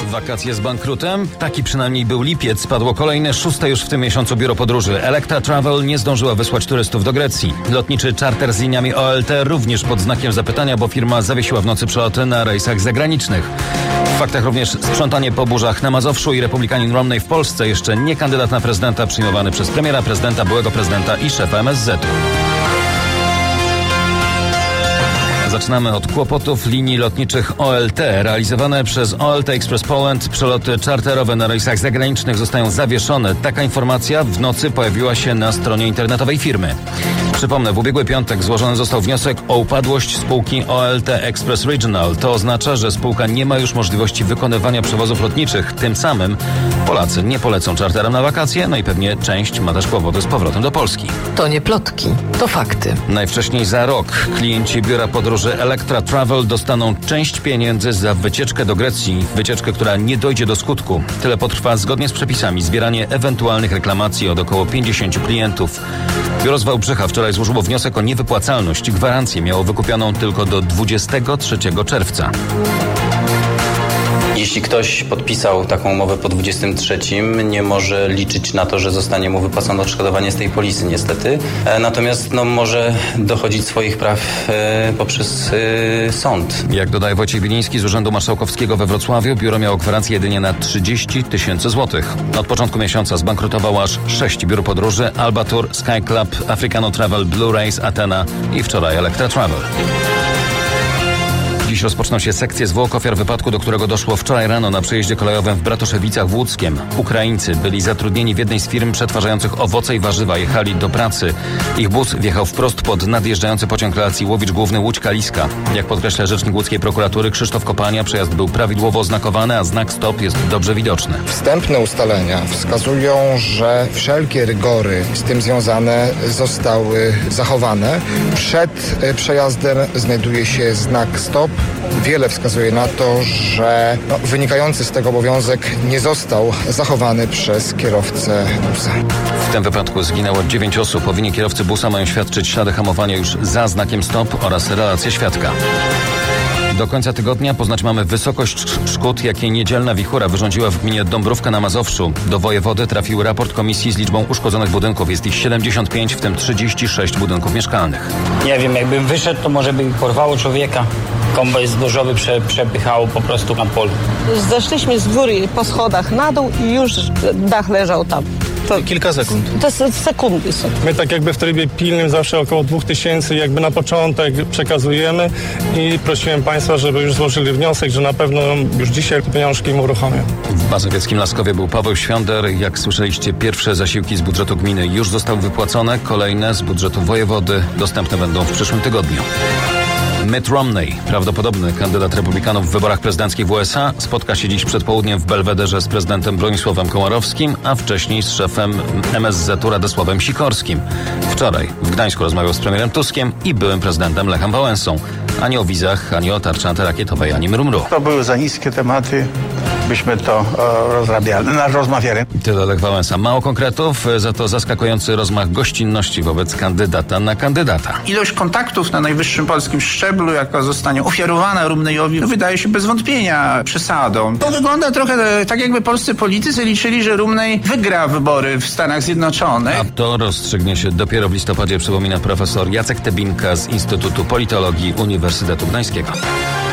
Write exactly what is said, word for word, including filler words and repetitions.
Wakacje z bankrutem? Taki przynajmniej był lipiec. Spadło kolejne, szóste już w tym miesiącu biuro podróży. Electra Travel nie zdążyła wysłać turystów do Grecji. Lotniczy czarter z liniami O L T również pod znakiem zapytania, bo firma zawiesiła w nocy przeloty na rejsach zagranicznych. W faktach również sprzątanie po burzach na Mazowszu i republikanin Romney w Polsce. Jeszcze nie kandydat na prezydenta przyjmowany przez premiera, prezydenta, byłego prezydenta i szefa M S Z u. Zaczynamy od kłopotów linii lotniczych O L T. Realizowane przez O L T Express Poland przeloty czarterowe na rejsach zagranicznych zostają zawieszone. Taka informacja w nocy pojawiła się na stronie internetowej firmy. Przypomnę, w ubiegły piątek złożony został wniosek o upadłość spółki O L T Express Regional. To oznacza, że spółka nie ma już możliwości wykonywania przewozów lotniczych. Tym samym Polacy nie polecą czarterem na wakacje, no i pewnie część ma też kłopoty z powrotem do Polski. To nie plotki, to fakty. Najwcześniej za rok klienci biura podróży Electra Travel dostaną część pieniędzy za wycieczkę do Grecji. Wycieczkę, która nie dojdzie do skutku. Tyle potrwa zgodnie z przepisami zbieranie ewentualnych reklamacji od około pięćdziesięciu klientów. Biuro z Wałbrzycha wczoraj złożyło wniosek o niewypłacalność. Gwarancję miało wykupioną tylko do dwudziestego trzeciego czerwca. Jeśli ktoś podpisał taką umowę po dwudziestym trzecim, nie może liczyć na to, że zostanie mu wypłacone odszkodowanie z tej polisy niestety. Natomiast no, może dochodzić swoich praw e, poprzez e, sąd. Jak dodaje Wojciech Biliński z Urzędu Marszałkowskiego we Wrocławiu, biuro miało gwarancję jedynie na trzydzieści tysięcy złotych. Od początku miesiąca zbankrutowało aż sześć biur podróży: Alba Tour, Sky Club, Africano Travel, Blue Race, Athena i wczoraj Electra Travel. Dziś rozpoczną się sekcje zwłok ofiar wypadku, do którego doszło wczoraj rano na przejeździe kolejowym w Bratoszewicach w Łódzkiem. Ukraińcy byli zatrudnieni w jednej z firm przetwarzających owoce i warzywa. Jechali do pracy. Ich bus wjechał wprost pod nadjeżdżający pociąg relacji Łowicz Główny Łódź Kaliska. Jak podkreśla rzecznik łódzkiej prokuratury Krzysztof Kopania, przejazd był prawidłowo oznakowany, a znak stop jest dobrze widoczny. Wstępne ustalenia wskazują, że wszelkie rygory z tym związane zostały zachowane. Przed przejazdem znajduje się znak stop. Wiele wskazuje na to, że no, wynikający z tego obowiązek nie został zachowany przez kierowcę busa. W tym wypadku zginęło dziewięć osób. O winie kierowcy busa mają świadczyć ślady hamowania już za znakiem stop oraz relacje świadka. Do końca tygodnia poznać mamy wysokość szkód, jakie niedzielna wichura wyrządziła w gminie Dąbrówka na Mazowszu. Do wojewody trafił raport komisji z liczbą uszkodzonych budynków. Jest ich siedemdziesiąt pięć, w tym trzydzieści sześć budynków mieszkalnych. Nie wiem, jakbym wyszedł, to może by porwało człowieka. Kombajn zbożowy prze, przepychało po prostu na polu. Zeszliśmy z góry po schodach na dół i już dach leżał tam. To kilka sekund. To sekundy są. My tak jakby w trybie pilnym zawsze około dwóch tysięcy jakby na początek przekazujemy i prosiłem Państwa, żeby już złożyli wniosek, że na pewno już dzisiaj pieniążki im uruchomią. W mazowieckim Laskowie był Paweł Świąder. Jak słyszeliście, pierwsze zasiłki z budżetu gminy już zostały wypłacone. Kolejne z budżetu wojewody dostępne będą w przyszłym tygodniu. Mitt Romney, prawdopodobny kandydat republikanów w wyborach prezydenckich w U S A, spotka się dziś przed południem w Belwederze z prezydentem Bronisławem Komorowskim, a wcześniej z szefem M S Z u Radosławem Sikorskim. Wczoraj w Gdańsku rozmawiał z premierem Tuskiem i byłym prezydentem Lechem Wałęsą. Ani o wizach, ani o tarczy antyrakietowej, ani mrumru. To były za niskie tematy, byśmy to e, rozrabiali, no, rozmawiali. Tyle Lech Wałęsa. Mało konkretów, za to zaskakujący rozmach gościnności wobec kandydata na kandydata. Ilość kontaktów na najwyższym polskim szczeblu, jaka zostanie ofiarowana Rumneyowi, no, wydaje się bez wątpienia przesadą. To wygląda trochę tak, jakby polscy politycy liczyli, że Rumney wygra wybory w Stanach Zjednoczonych. A to rozstrzygnie się dopiero w listopadzie, przypomina profesor Jacek Tebinka z Instytutu Politologii Uniwersytetu Gdańskiego.